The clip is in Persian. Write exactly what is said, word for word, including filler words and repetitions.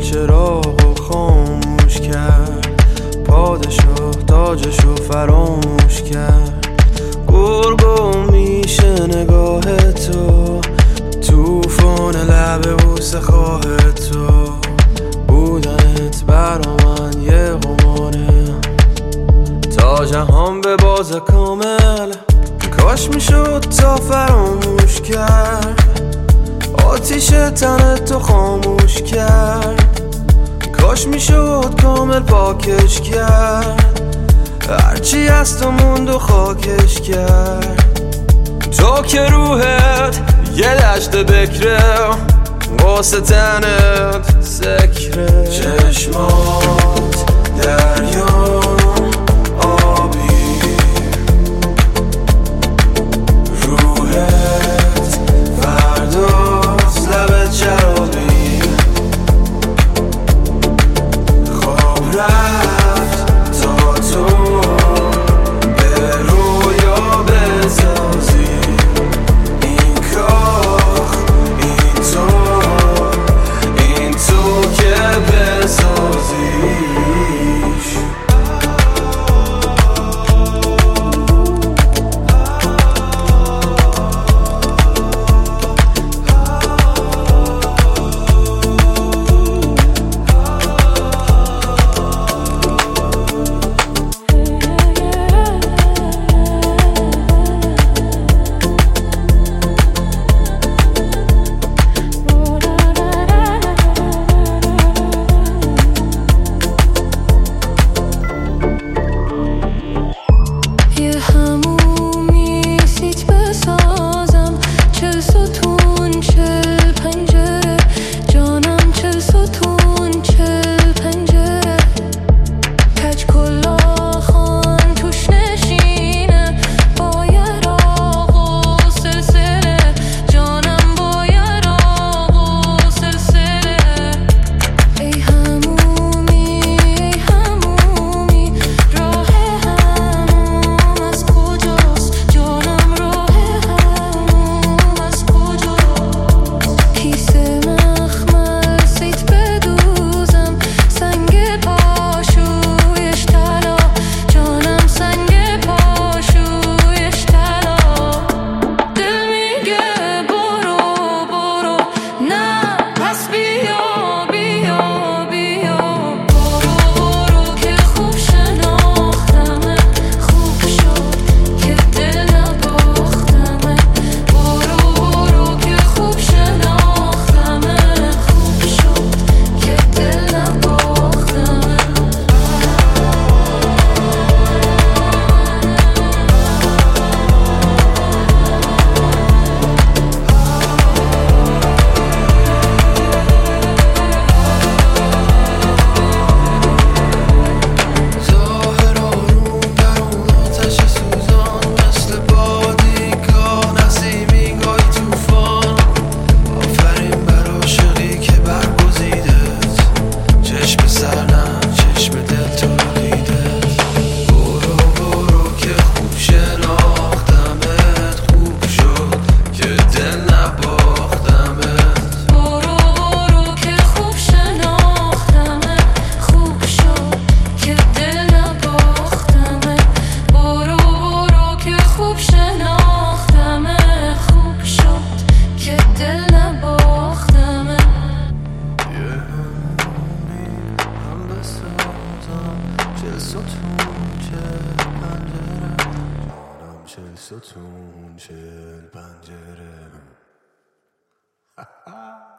چراغو خاموش کرد، پادشاه تاجشو فراموش کرد. گرگو میشه نگاه تو، توفان لب بوسه خواه تو. بودنت برا من یه قماره، تا جهان به باز کامل. کاش میشد تا فراموش کرد، آتیش تن تو خاموش کرد. کاش میشد کامل پاکش کرد، هرچی از تو موند و خاکش کرد. تو که روحت یه دشت بکره، واسه تنت سکره. چشمات دریا آبی، روحت فرداست لبت شرابی. خواب رفت تا تو به رویا بسازی این کاخ، این تو، این تو که بسازیش. ستون چل پنجره